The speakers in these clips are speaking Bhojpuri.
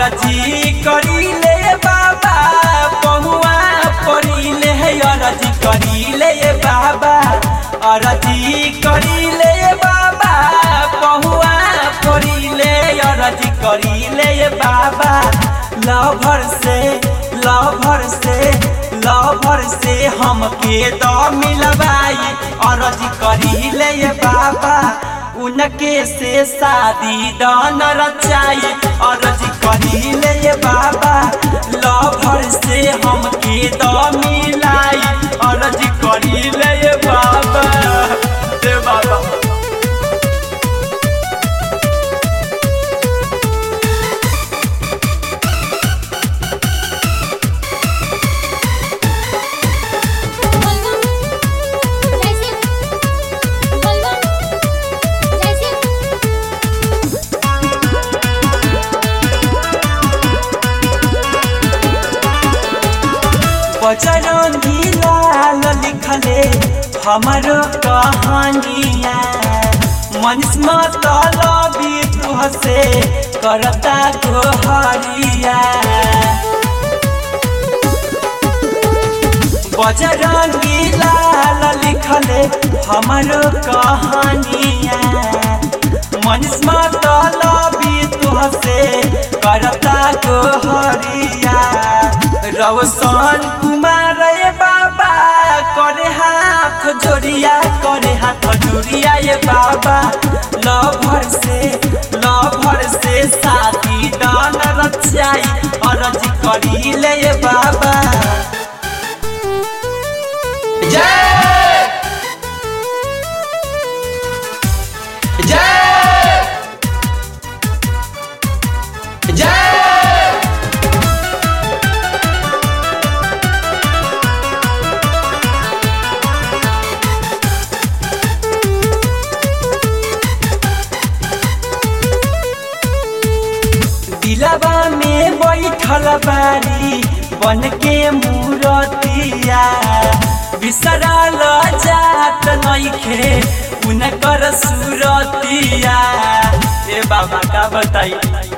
अरजी करीले बाबा पहुआ पड़ीले अरजी करीले बाबा अरजी करीले बाबा पहुआ पड़ीले अरजी करीले बाबा लभर से हमके द मिलवाई अरजी करीले बाबा उनके से शादी दान रचाई अरजी करीले बाबा लभर से हमके द मिलाई अरजी करीले बाबा दे बाबा बजरंगी लाल लिखले हमारो कहानिया मनीष मतलबी तुहसे करता गोहरिया बजरंगी लाल लिखले हमारो कहानिया मनीष मतलबी तुहसे करता गोहरिया रवसन कुमार बाबा करे हाथ जोड़िया ये बाबा लभर से शादी दान रचाई अरजी करीले ये बाबा जय जय जय दिलवा में बैठल बारी बन के मूरतिया बिसरल जात नइखे उनकर सूरतिया ए बाबा का बताई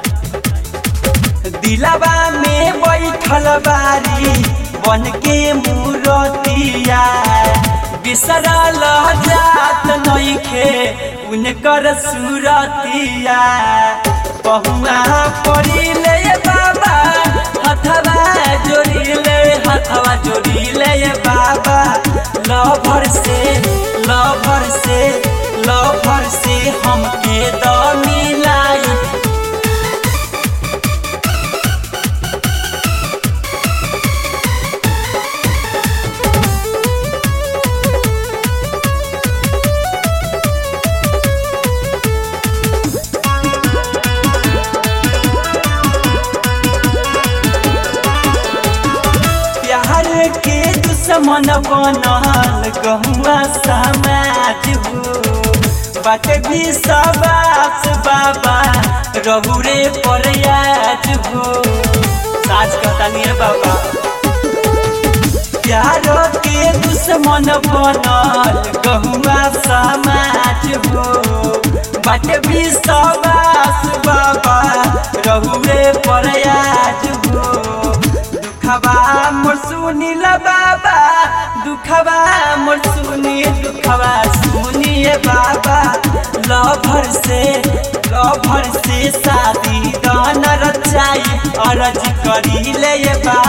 दिलवा में बैठल बारी बन के मूरतिया बिसरल जात नइखे उनकर सूरतिया पहुआ पड़ीले बाबा हथवा जोड़ीले बाबा लभर से हमके द मिलाई के दुश्मन बनल गहुआ समाज हो बात भी सबास बाबा रहुरे प्रयाज हो साज कहतानी बाबा प्यार के दुश्मन बनल गहुआ समाज हो बात भी सबास बाबा रहुरे प्रयाज हो दुखवा मोर सुनीला बाबा दुखवा मोर सुनिए बाबा लभर से शादी दान रचाई अरजी करीले बाबा।